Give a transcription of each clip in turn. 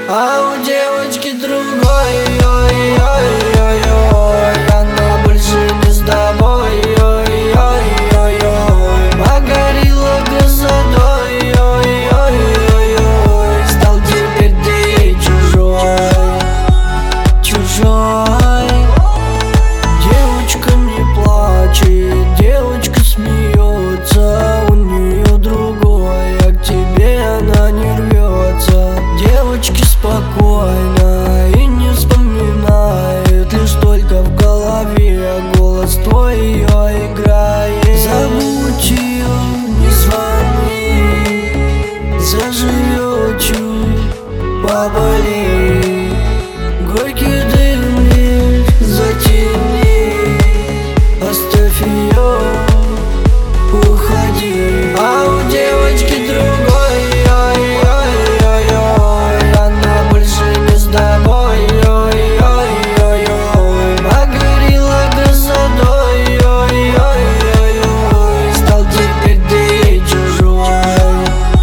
А у девочки другой, ой-ой-ой-ой, она больше не с тобой, ой-ой-ой-ой, погорела красотой, ой-ой-ой-ой, стал теперь ты чужой, чужой. Девочка не плачет, девочка смеется, у нее другой, а к тебе она не рвется. Девочки спокойно и не вспоминает, лишь только в голове голос твой ее играет. Забудь ее, не звони, заживет чуть, поболит, горький дым лишь затяни, оставь ее, уходи. А у девочки другой, ой-ой-ой-ой, она больше не с тобой, ой-ой-ой-ой, погорела красотой, ой-ой-ой-ой, стал теперь ты чужой,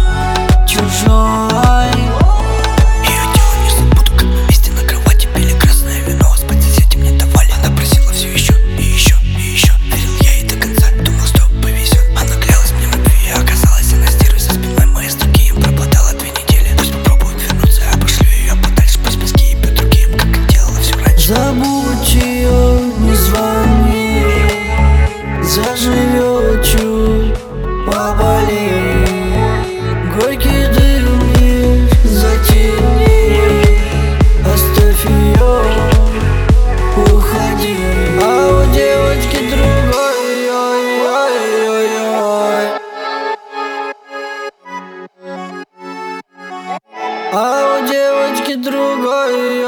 чужой. Ее тело не забуду, как мы вместе на кровати пили красное вино, спать соседи мне давали. Она просила все еще и еще и еще. Верил я ей до конца, думал, что повезет. Она клялась мне в любви, оказалось, она стервой за спиной моей с другим пропадала 2 недели. Пусть попробует вернуться, я пошлю ее подальше, пусть пески и пьет другим, как и делала все раньше. Забудь ее, не звони, заживет чуть, поболит, горький дым лишь затяни, оставь ее, уходи. А у девочки другой, ой-ой-ой-ой, а у девочки другой,